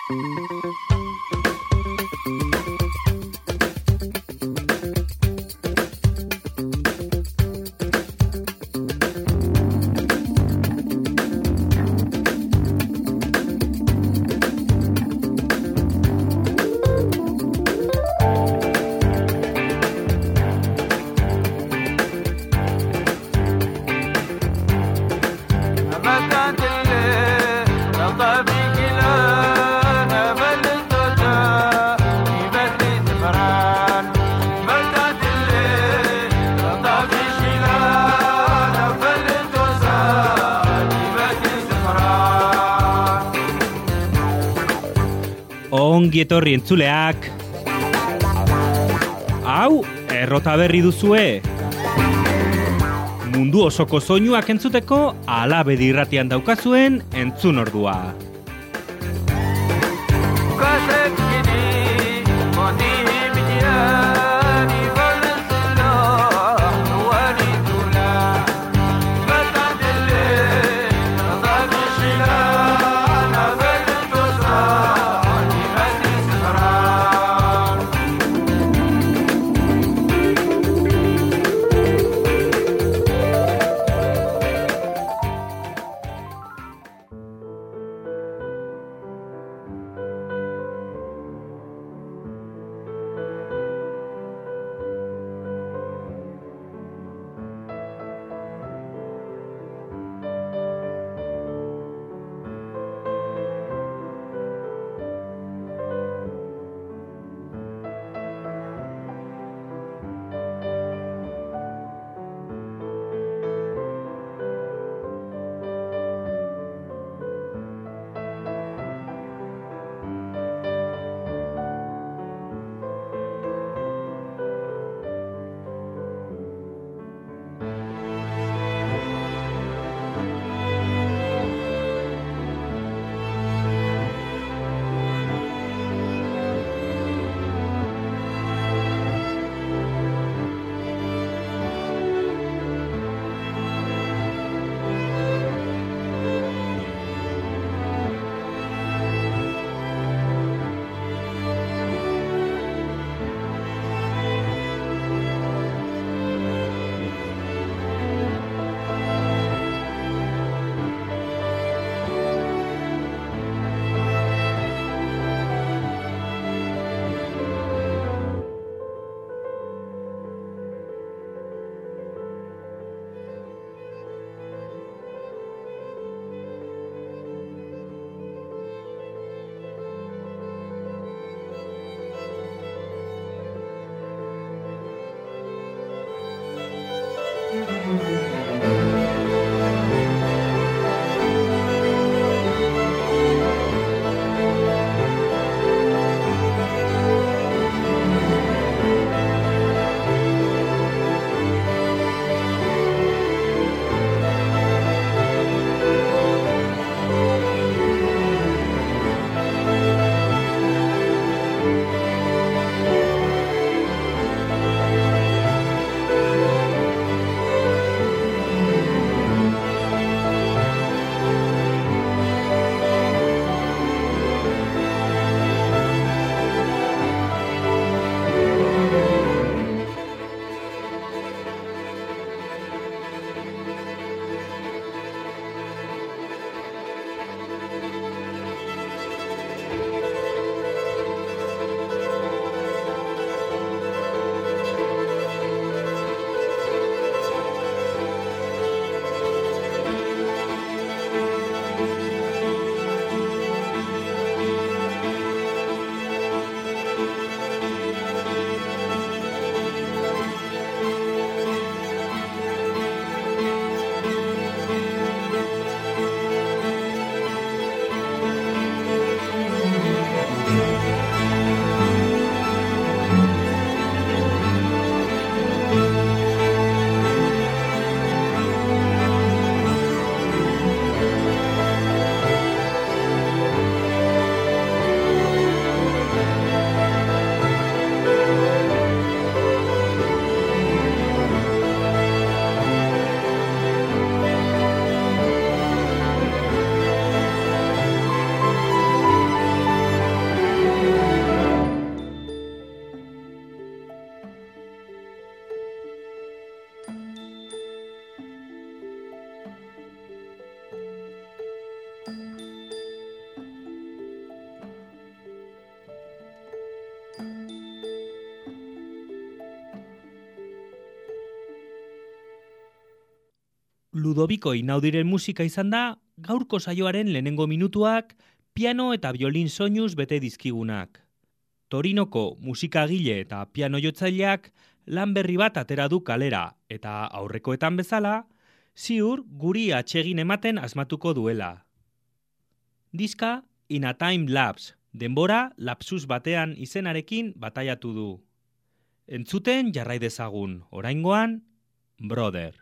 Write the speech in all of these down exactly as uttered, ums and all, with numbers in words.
Ongi etorri entzuleak. Hau, errota berri duzue. Mundu osoko soinuak entzuteko Alabedi irratian daukazuen entzun ordua. Ludoviko Inaudiren musika izan da gaurko saioaren lehenengo minutuak piano eta violin soinuz bete dizkigunak. Torinoko musikagile eta piano jotzaileak lan berri bat atera du kalera eta aurrekoetan bezala, ziur guri atsegin ematen asmatuko duela. Diska In a Time Lapse, denbora lapsus batean izenarekin bataiatu du. Entzuten jarrai dezagun, oraingoan, Brother.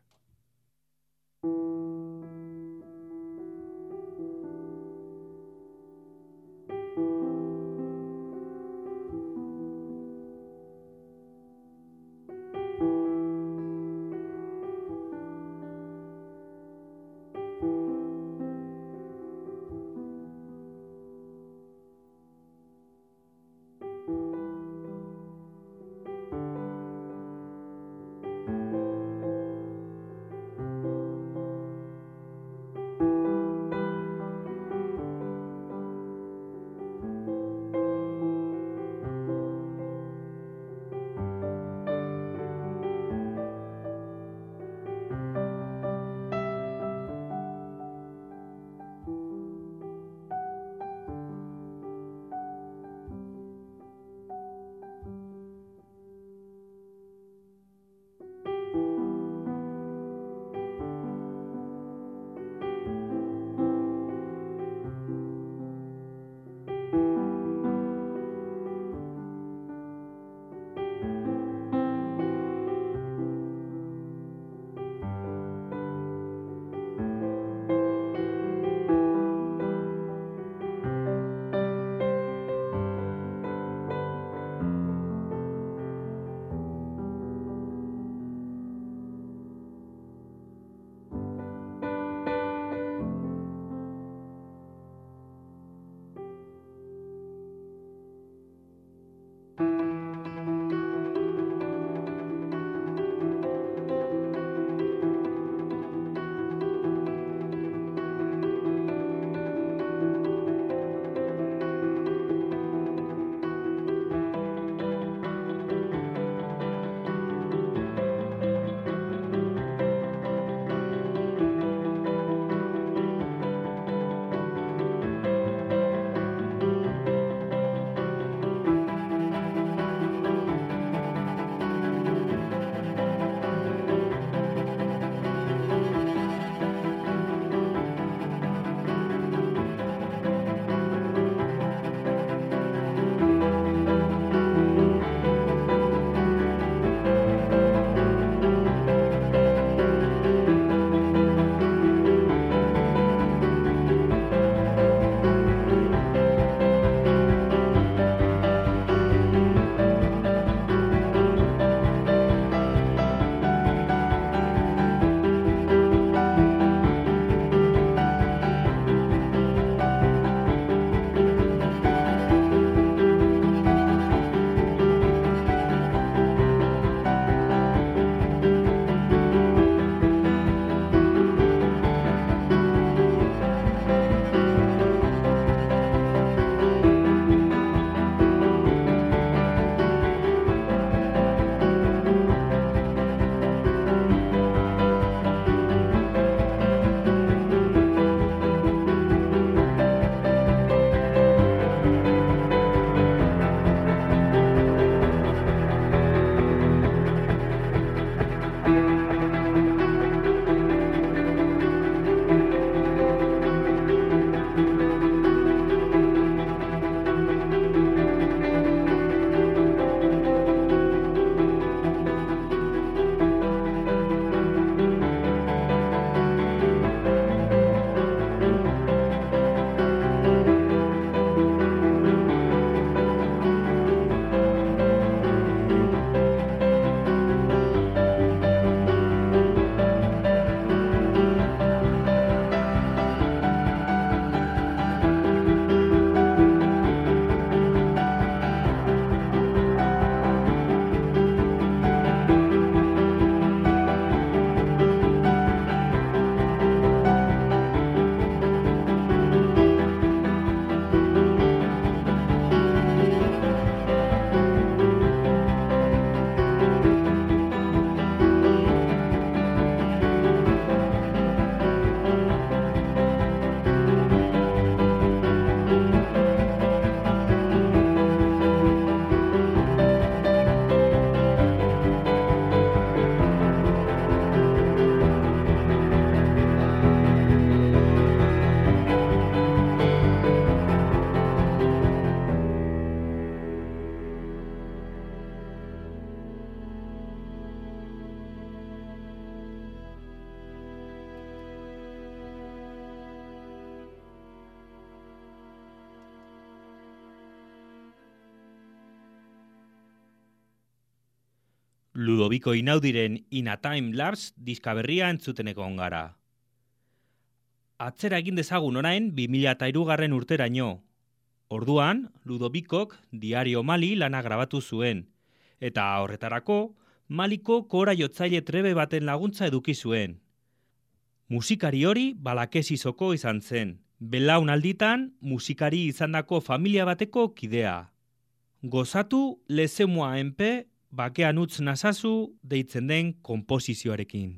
Ludovico Inaudiren In a Time Lapse diska berria entzuteneko ongara. Atzera egin dezagun orain bi mila hirugarren urteraino. Orduan, Ludovicok Diario Mali lana grabatu zuen, eta horretarako Maliko kora jotzaile trebe baten laguntza eduki zuen. Musikari hori Balakesisoko izan zen, belaunalditan musikari izandako familia bateko kidea. Gozatu Lezemoa enpe bakean utz nazazu deitzen den konposizioarekin.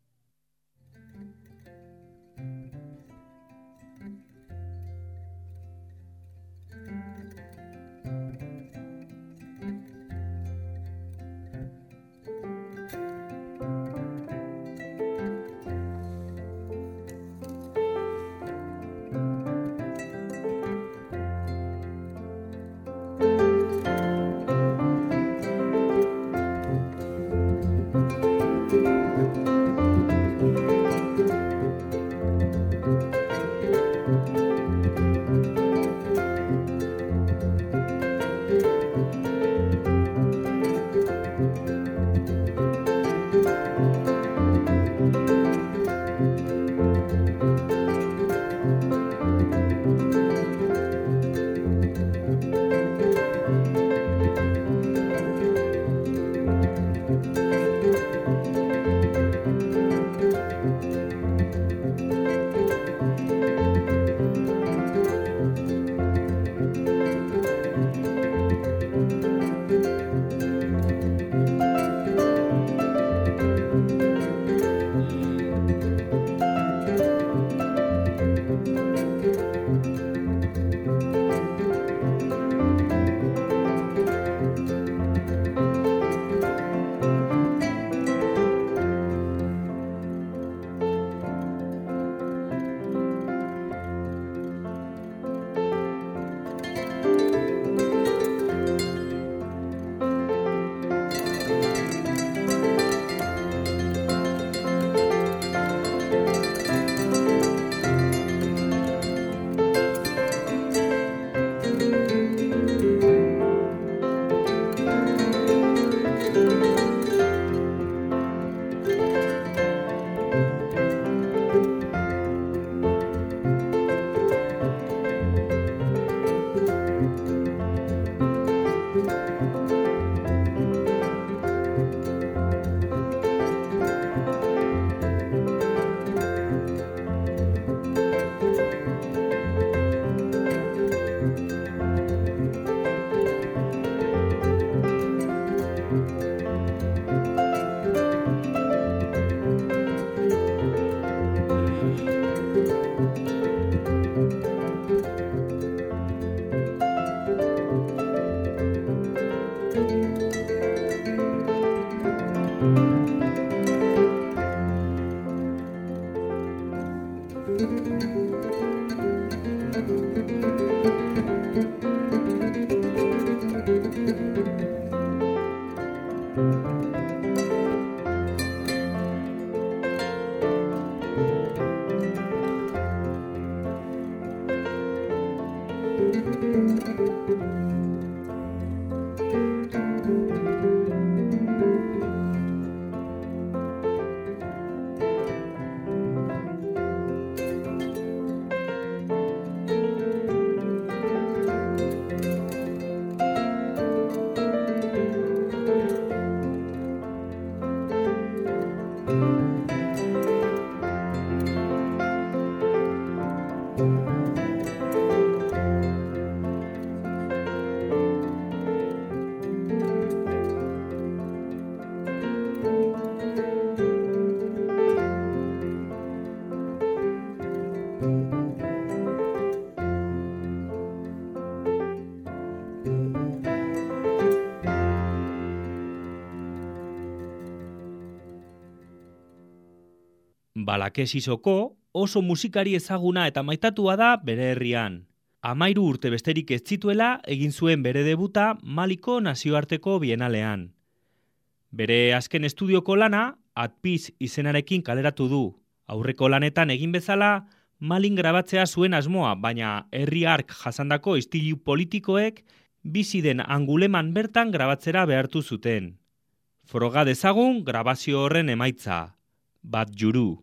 Balakesisoko oso musikari ezaguna eta maitatua da bere herrian. Hamairu urte besterik ez zituela egin zuen bere debuta Maliko nazioarteko bienalean. Bere azken estudioko lana At Peace izenarekin kaleratu du. Aurreko lanetan egin bezala Malin grabatzea zuen asmoa, baina herri hark jasandako istilu politikoek bizi den Anguleman bertan grabatzera behartu zuten. Froga dezagun grabazio horren emaitza. Bat juru.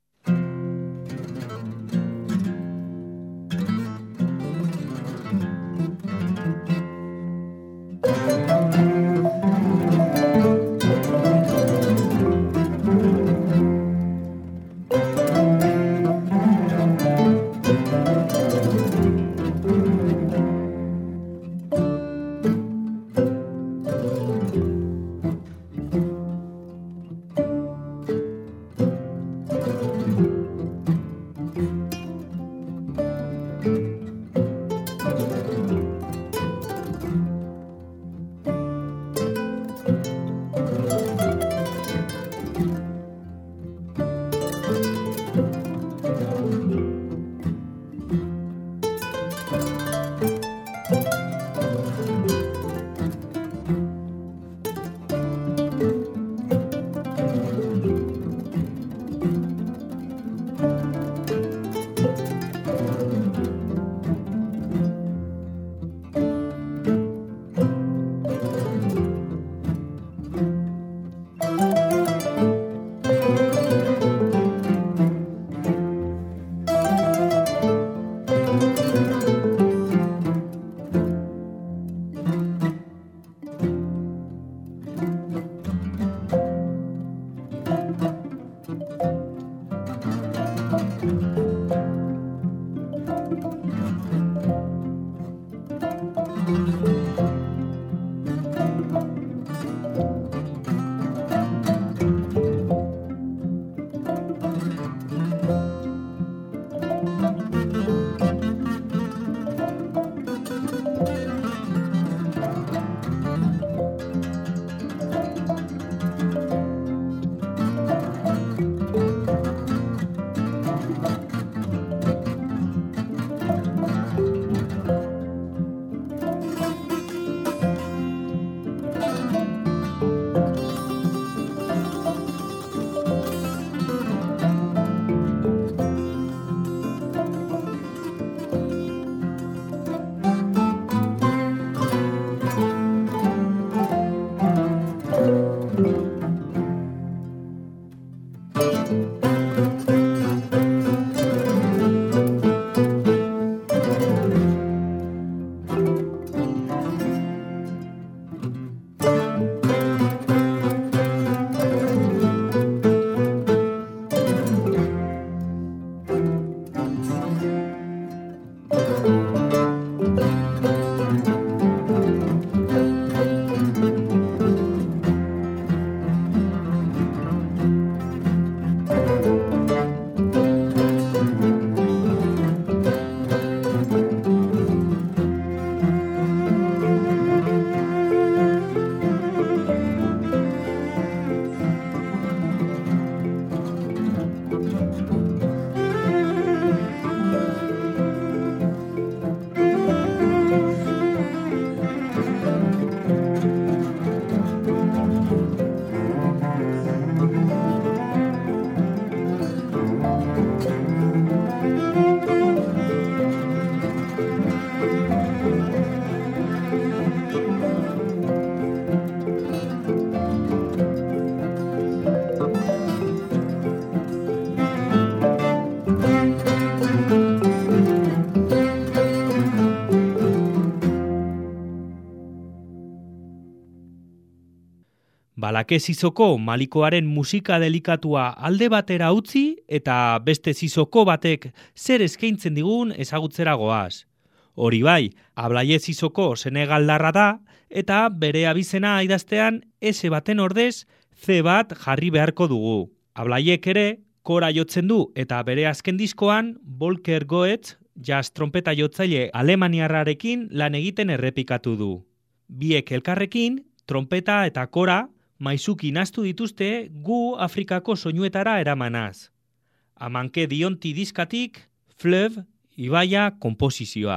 Balake Sissoko Malikoaren musika delikatua alde batera utzi eta beste Sissoko batek zer eskaintzen digun ezagutzera goaz. Hori bai, Ablaye Sissoko senegaldarra da eta bere abizena idaztean S baten ordez C bat jarri beharko dugu. Ablayek ere kora jotzen du eta bere azken diskoan Volker Goetz jazz trompeta jotzaile alemaniarrarekin lan egiten errepikatu du. Biek elkarrekin trompeta eta kora maizuki naztu dituzte gu Afrikako soinuetara eramanaz. Amanke Dionti diskatik, Fleuve, ibaia konposizioa.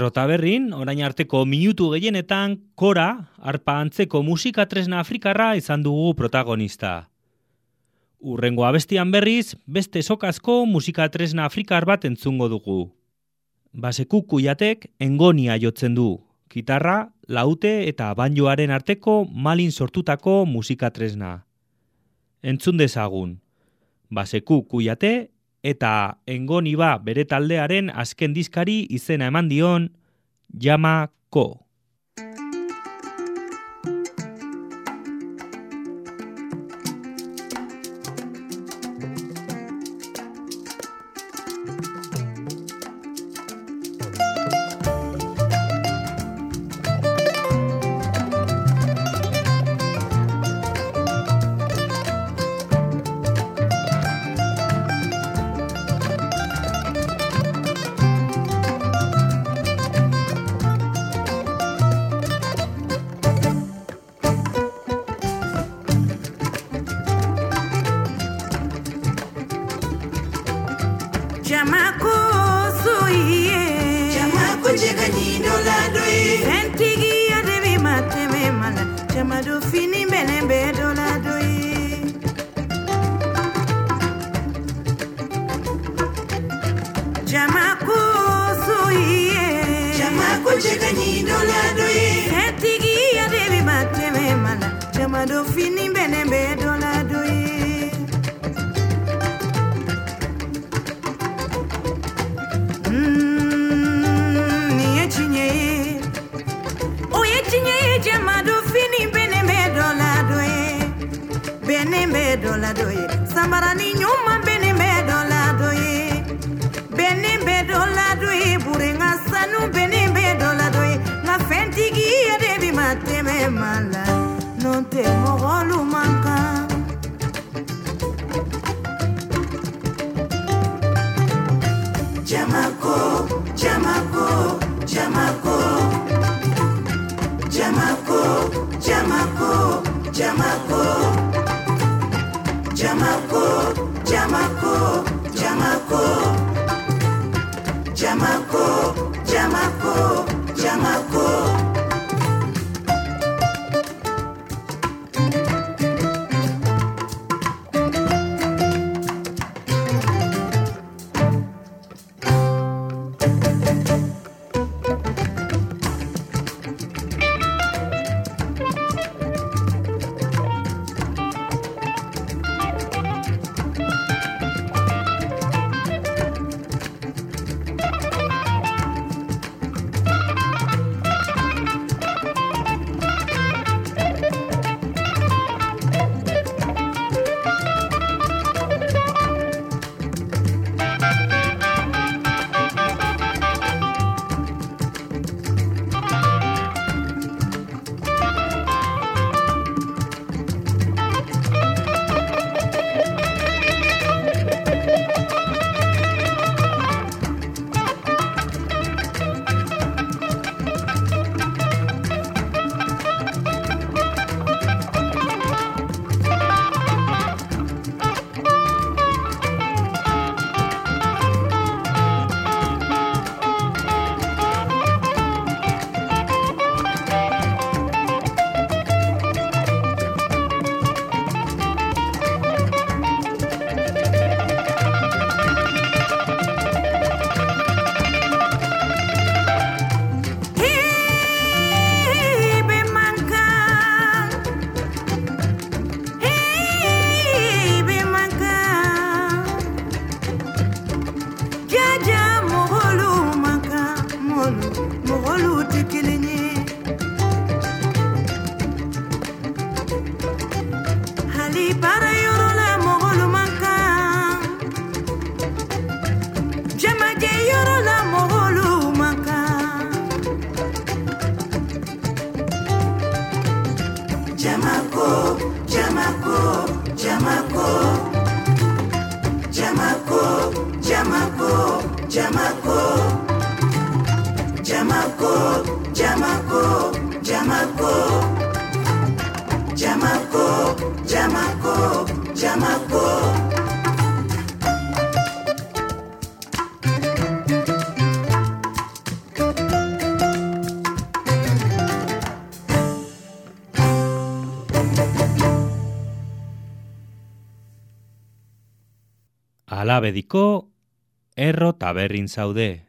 Errotaberrin, orain arteko minutu gehienetan, kora, arpa antzeko musika tresna afrikarra izan dugu protagonista. Urrengo abestian berriz, beste sokazko musika tresna afrikar bat entzungo dugu. Baseku Kuyatek engonia jotzen du, kitarra, laute eta banjoaren arteko malin sortutako musika tresna. Entzun dezagun, Baseku Kuyate eta engoniba bere taldearen azken diskari izena eman dion Jama Ko. Jamako soye Jamako jegani doladoi Sentigi ya devi mateme mala Jamado fini benembe doladoi Jamako soye Jamako jegani doladoi Sentigi ya devi mateme mala Jamado fini benembe doladoi Doladoye, Samarani nyuma benembe doladoye, benembe doladoye, burenga sanu benembe doladoye, na fentigi adebi mateme mala, non te mogolu manka. Jamako, Jamako, Jamako, Jamako, Jamako, Jamako. Jamako, Jamako, Jamako, Jamako, Jamako, Jamako. Alabediko erro taberrin zaude.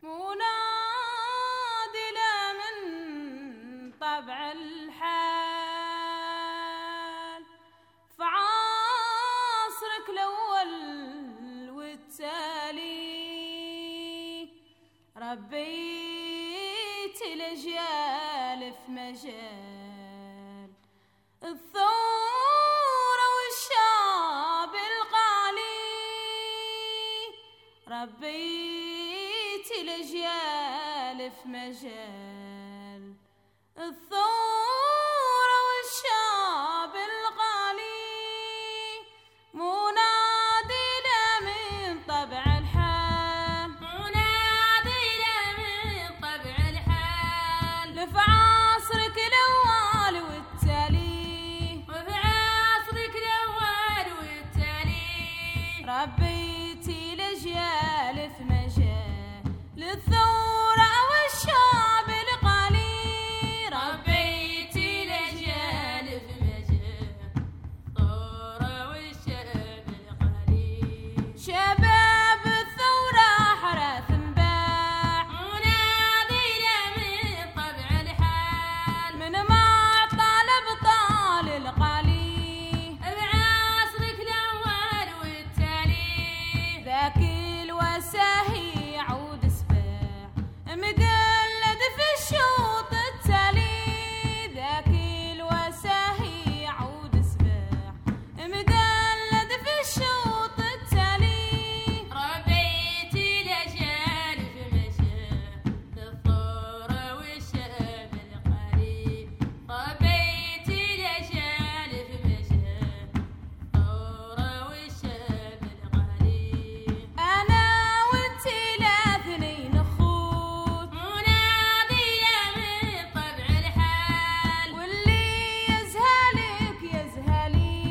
ربيت الأجيال في مجال الثورة والشعب القالي ربيت الأجيال في مجال الثورة والشعب القالي منادينا من طبع الحال منادينا من طبع الحال في عصرك الأول والتالي وفي عصرك الأول والتالي ربيتي الأجيال في مجال للثورة والشعب القالي ربيتي الأجيال في مجال الثورة والشعب القالي شباب الثورة حراث انباع منادينا من طبع الحال من ما طالب طال القالي بعصرك الأول والتالي ذاك الوساهي يعود سباع مقلد في الشوط التالي ذاك الوساهي يعود سباع مقلد في الشوط التالي ربيتي الأجيال في مجال الثورة والشعب القالي ربيتي الأجيال في مجال الثورة والشعب القالي أنا وانتي الاثنين أخوت منادية من طبع الحال واللي يزهلك يزهلي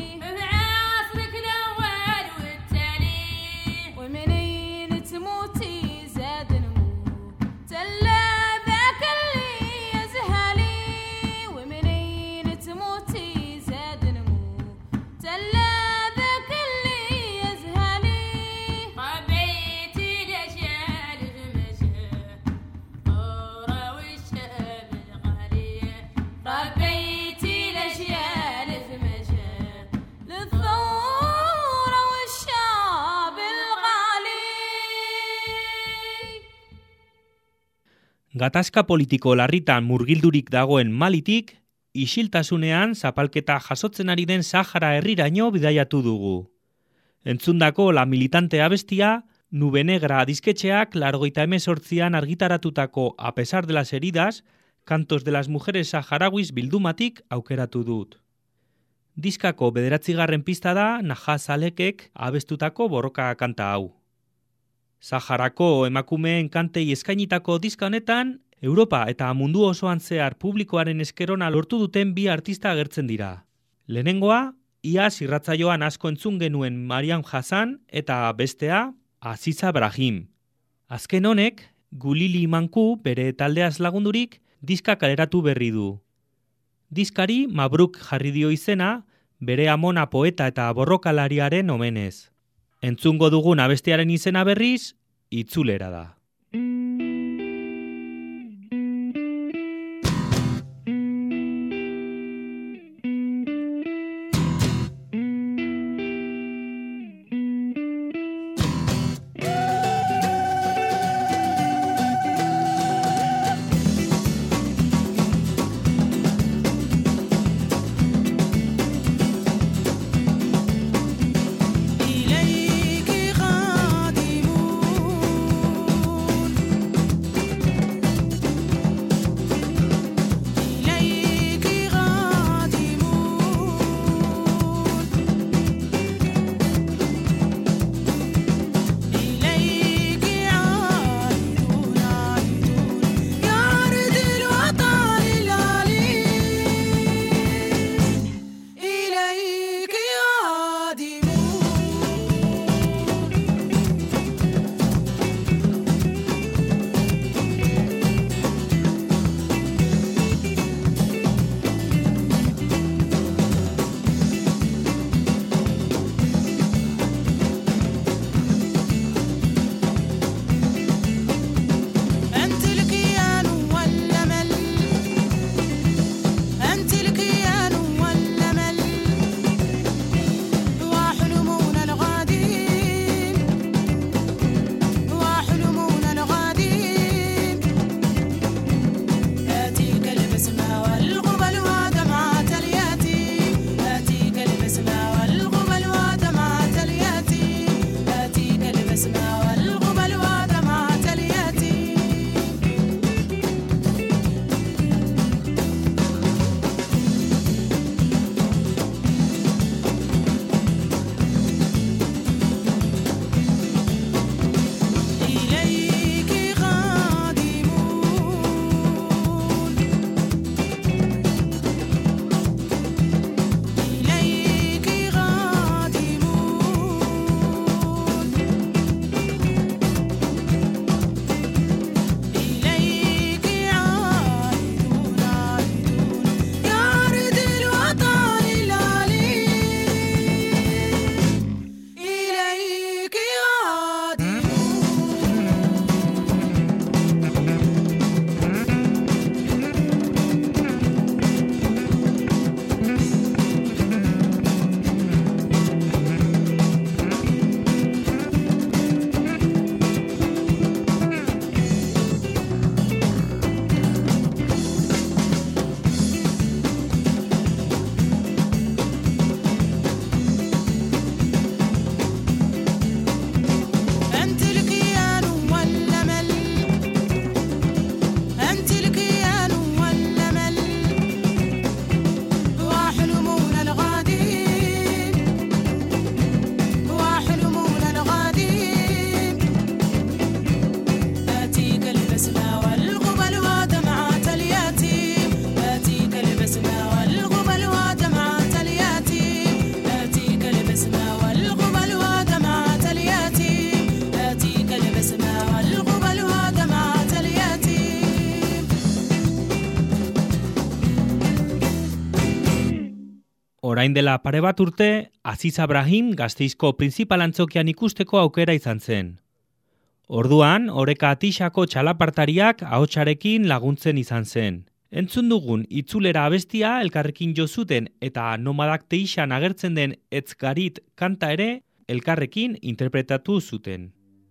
بعصرك الأول والتالي ومنين تموتي زاد نموت تلا ذاك اللي يزهلي ومنين تموتي زاد نموت تلا ذاك اللي يزهلي ربيتي الأجيال في مجال الثورة والشعب القالي ربيتي الأجيال في مجال للثورة والشعب القالي Gatazka politiko larritan murgildurik dagoen Malitik, isiltasunean zapalketa jasotzen ari den Sahara herriraino bidaiatu dugu. Entzundako La Militante abestia, Nube Negra disketxeak largoita hemezortzian argitaratutako A pesar de las heridas, Cantos de las mujeres saharauis bildumatik aukeratu dut. Diskako bederatzigarren pista da Nahaz Alekek abestutako borroka kanta hau. Saharako emakumeen kantei eskainitako diska honetan, Europa eta mundu osoan zehar publikoaren eskerona lortu duten bi artista agertzen dira. Lehenengoa, iaz irratzaioan asko entzun genuen Mariam Hassan eta bestea Aziza Brahim. Azken honek, Gulili Manku bere taldeaz lagundurik diska kaleratu berri du. Diskari Mabruk jarri dio izena bere amona poeta eta borrokalariaren omenez. Entzungo dugun abestiaren izena berriz, Itzulera da. إليك قادمون Orain dela pare bat urte, Aziz Abrahim Gasteizko printzipal antzokian ikusteko aukera izan zen. Orduan, Oreka Atixako txalapartariak ahotsarekin laguntzen izan zen. Entzun dugun itzulera abestia elkarrekin jo zuten eta Nomadak Teixan agertzen den Etz Garit kanta ere elkarrekin interpretatu zuten.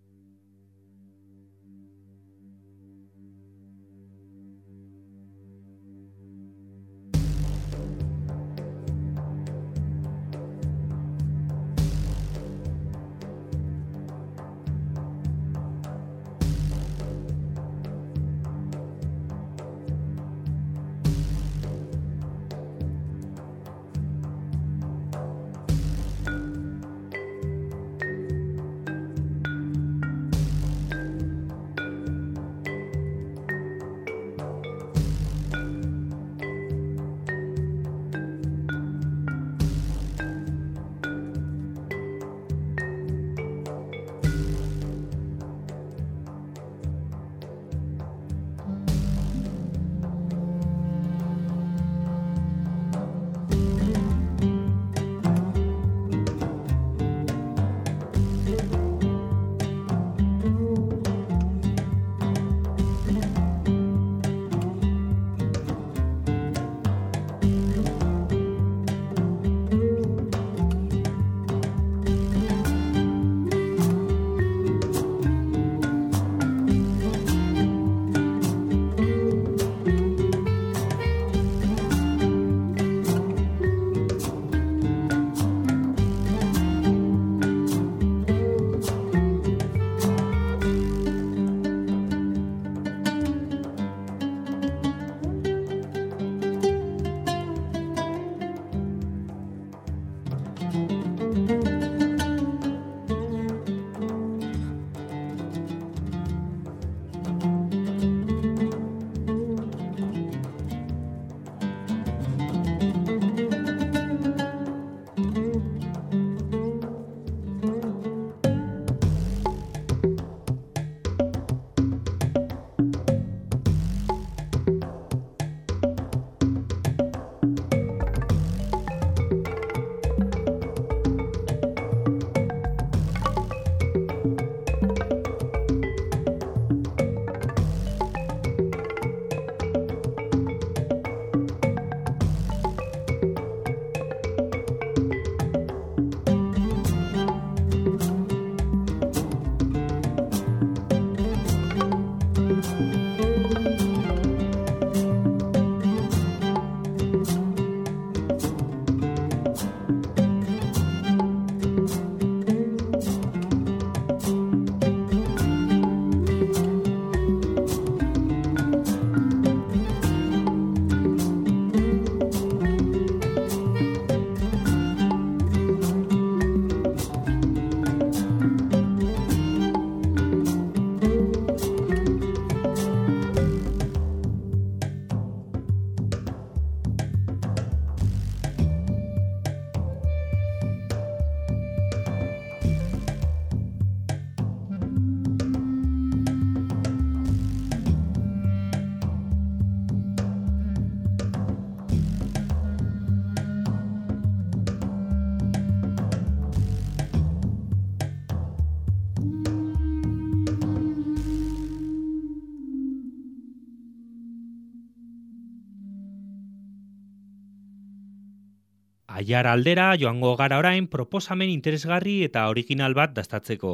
Aiar aldera joango gara orain proposamen interesgarri eta original bat dastatzeko.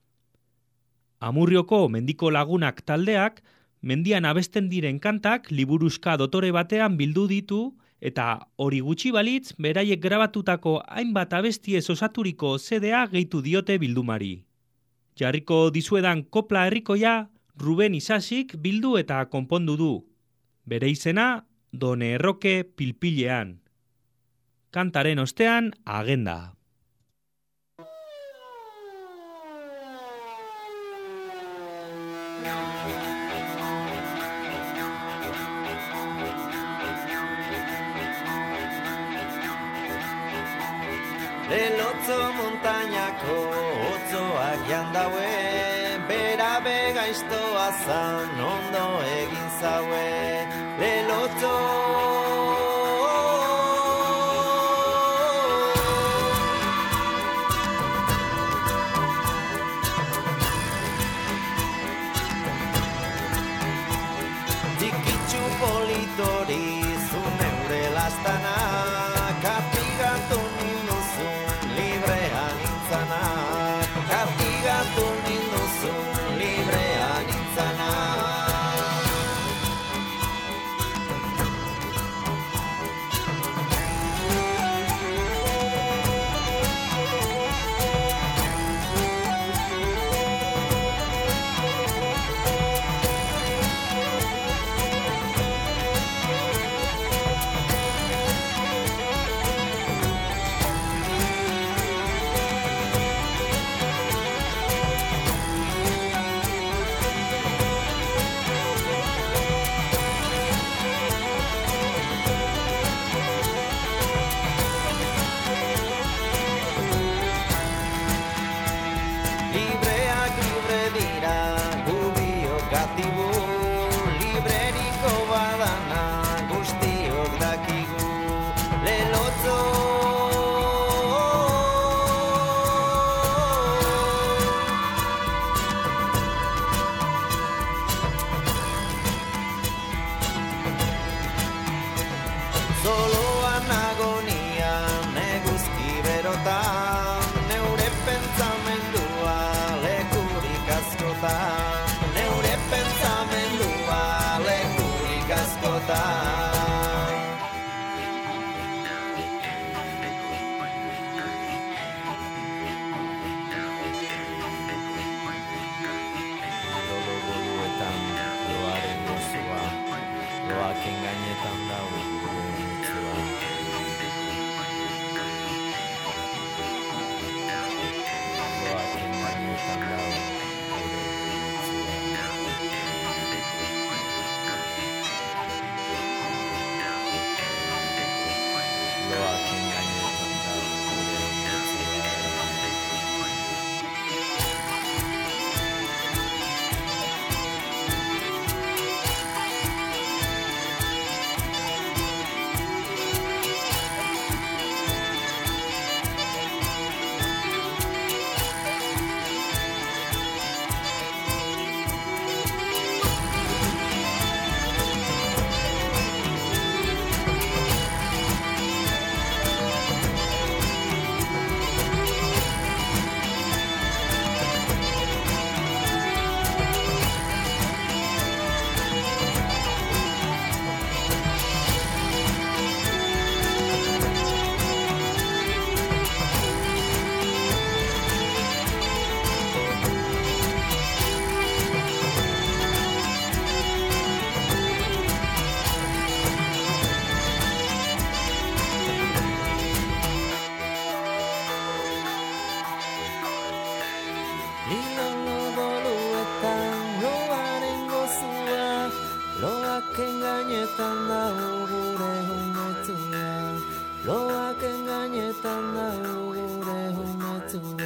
Amurrioko Mendiko Lagunak taldeak mendian abesten diren kantak liburuska dotore batean bildu ditu eta hori gutxi balitz beraiek grabatutako hainbat abestiez osaturiko C D-a gehitu diote bildumari. Jarriko dizuedan kopla herrikoia Ruben Isasik bildu eta konpondu du. Bere izena Done Erroke Pilpilean. Kantaren ostean, agenda. Elotzo montañako otzoak jandaue, bera begaiztoa zan ondo egin zaue. Elotzo Ilolo doluetan loaren gozua, loak engainetan dago gure umetua, loak engainetan dago gure umetua.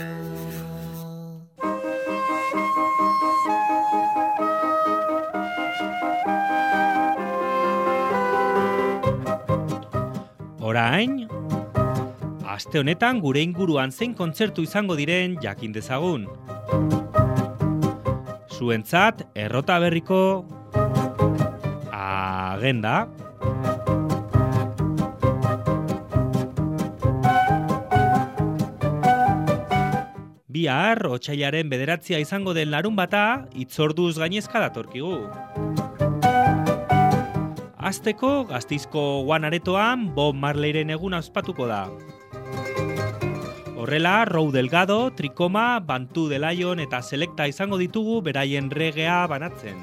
Orain, aste honetan gure inguruan zein kontzertu izango diren jakin dezagun. Zuentzat Errota Berriko agenda. Bihar, otsailaren bederatzia izango den larunbata, hitzorduz gainezka datorkigu. Azteko, Gasteizko One Aretoan Bob Marleyren eguna ospatuko da. Horrela, Rou Delgado, Trikoma, Bantu de Lion eta Selecta izango ditugu beraien regea banatzen.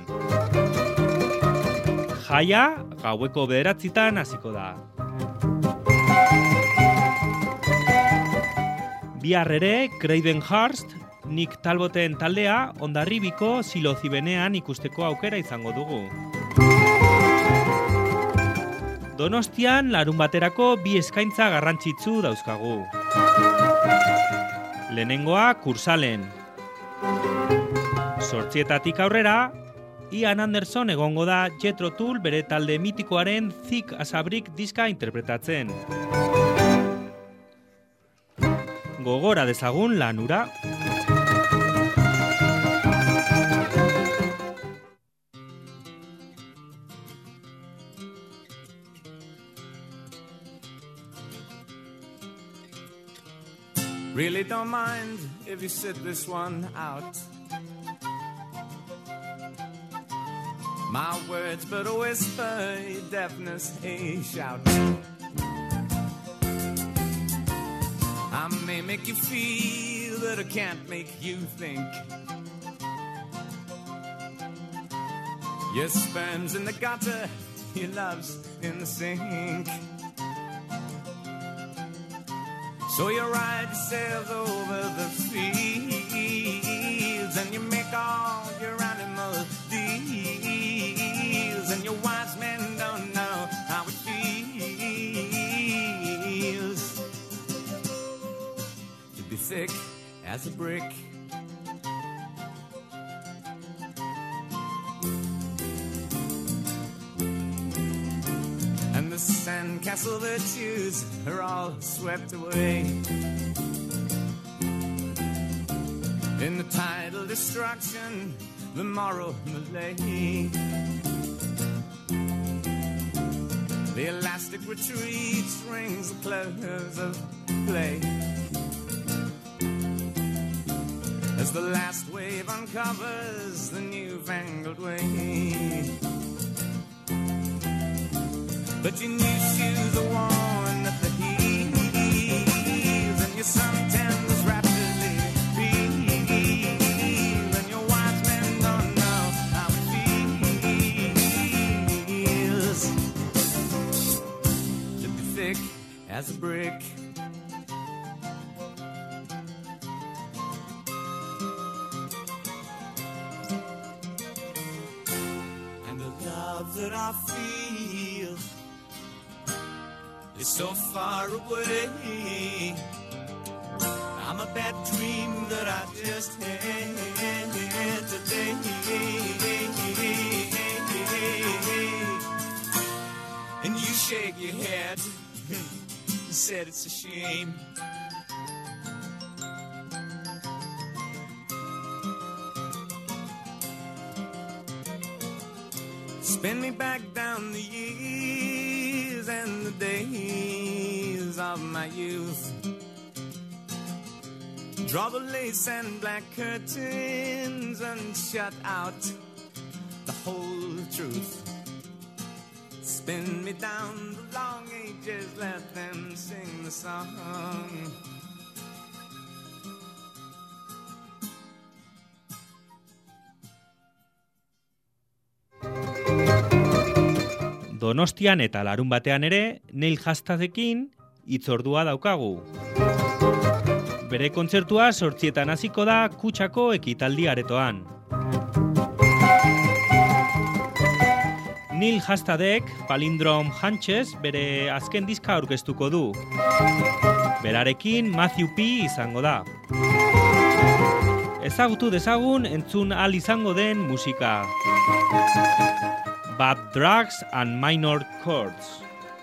Jaia, gaueko bederatzitan hasiko da. Bihar ere, Craven Hearst, Nick Talboten taldea, Hondarribiko Silozibenean ikusteko aukera izango dugu. Donostian larun baterako bi eskaintza garrantzitsu dauzkagu. Lehenengoa Kursalen. Zortzietatik aurrera, Ian Anderson egongo da Jethro Tull bere talde mitikoaren Thick as a Brick diska interpretatzen. Gogora dezagun lanura. Really don't mind if you sit this one out. My words but a whisper, your deafness a shout. I may make you feel, but I can't make you think. Your sperm's in the gutter, your love's in the sink. So you ride yourselves over the fields and you make all your animal deals, and your wise men don't know how it feels to be thick as a brick. And the sandcastle virtues are all swept away in the tidal destruction, the moral malaise. The elastic retreat rings the close of play as the last wave uncovers the newfangled way. But your new shoes are worn at the heels, and your suntan was rapidly peeled, and your wise men don't know how it feels to be thick as a brick. And the love that I feel is so far away. I'm a bad dream that I just had today. And you shake your head and said it's a shame. Spin me back down the years and the days of my youth. Draw the lace and black curtains and shut out the whole truth. Spin me down the long ages, let them sing the song. Donostian eta larun batean ere, Neil Hastadekin hitzordua daukagu. bere kontzertua zortzietan hasiko da Kutxako ekitaldi aretoan. Neil Hastadek Palindrome Hunches bere azken diska aurkeztuko du. Berarekin Matthew P. izango da. Ezagutu dezagun entzun ahal izango den musika. Bad Drugs and Minor Chords.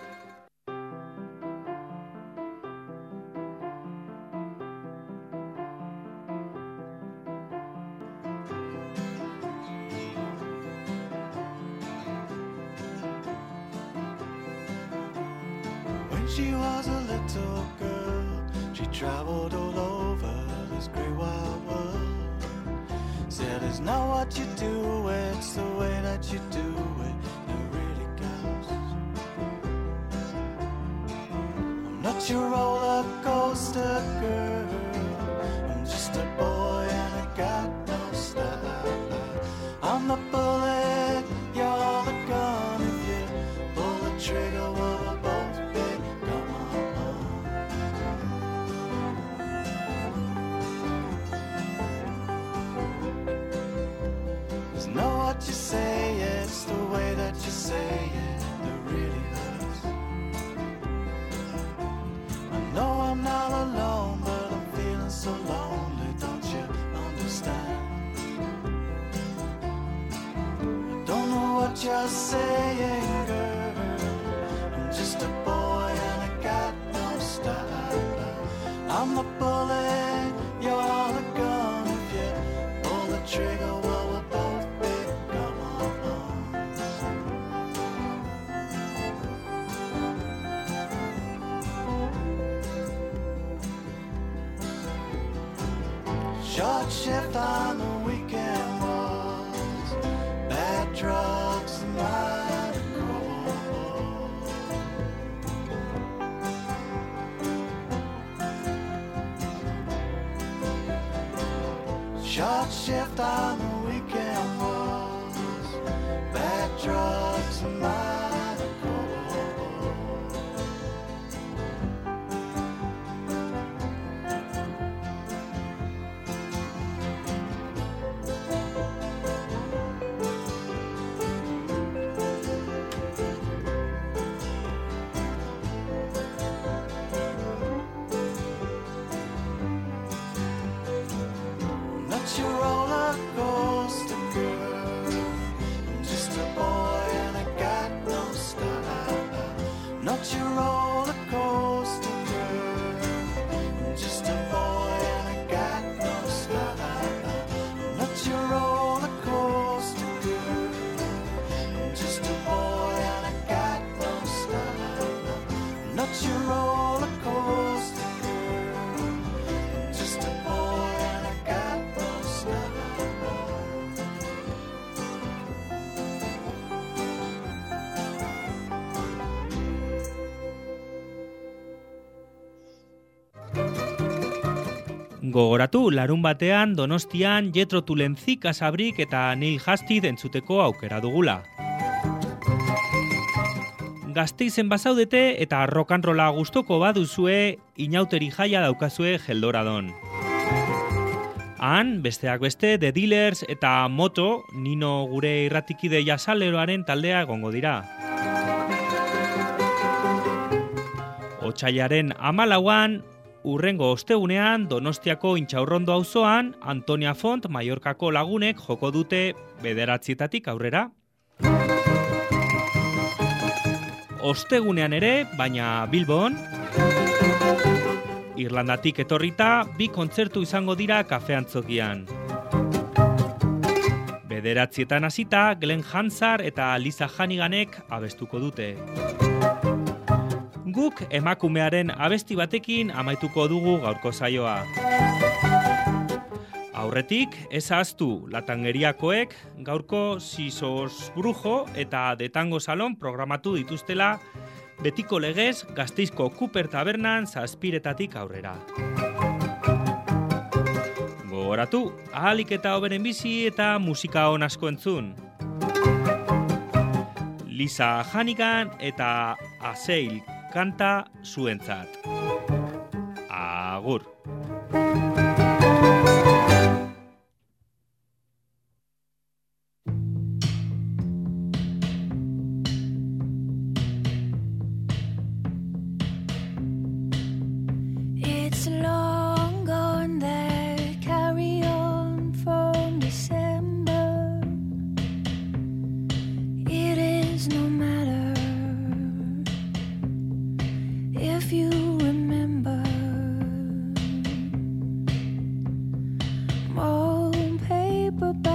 When she was a little girl, she traveled all over this great wide world. Said it's not what you do, it's the way that you do it that really counts. I'm not your roller coaster girl, I'm just a boy and I got no style. I'm the bullet, you're the gun. If you pull the trigger, we'll both be gone. It's not what you say, it's the way that you say it that really hurts. I know I'm not alone, but I'm feeling so lonely, don't you understand? I don't know what you're saying, girl, I'm just a boy and I got no style. I'm the bullet, you're the gun. If you pull the trigger, well, we'll both be gone. Short shift on the weekend was bad drugs and mighty cold. Short shift on the weekend was bad drugs and mighty cold. Not your roller coaster girl, I'm just a boy and I got no style. Not your roller coaster girl, I'm just a boy and I got no style. Not your roller coaster girl, I'm just a boy and I got no style. Not your roller coaster girl, I'm just a boy and I got no style. Gogoratu, larun batean Donostian Jethro Tull Casabrik eta Neil Hastad entzuteko aukera dugula. Gasteizen bazaudete eta rock and rolla gustoko baduzue, inauteri jaia daukazue Geldoradon. Han, besteak beste, The Dealers eta Moto, Nino gure irratikide jasaleroaren taldea egongo dira. Otsailaren hamalauan, urrengo ostegunean Donostiako Intxaurrondo auzoan Antonia Font Mallorcako lagunek joko dute bederatzietatik aurrera. Ostegunean ere, baina Bilbon, Irlandatik etorrita, bi kontzertu izango dira kafeantzokian. Bederatzietan hasita, Glenn Hansard eta Lisa Hanniganek abestuko dute. Guk emakumearen abesti batekin amaituko dugu gaurko saioa. Aurretik, ez ahaztu Latangeriakoek gaurko Sisos Brujo eta De Tango Salon programatu dituztela betiko legez Gasteizko Cooper Tabernan zazpiretatik aurrera. Gogoratu, ahalik eta hoberen bizi eta musika on asko entzun. Lisa Hannigan eta Aseil kanta zuentzat. Agur. It's long gone that carry on from December. It is no matter if you remember. More paper.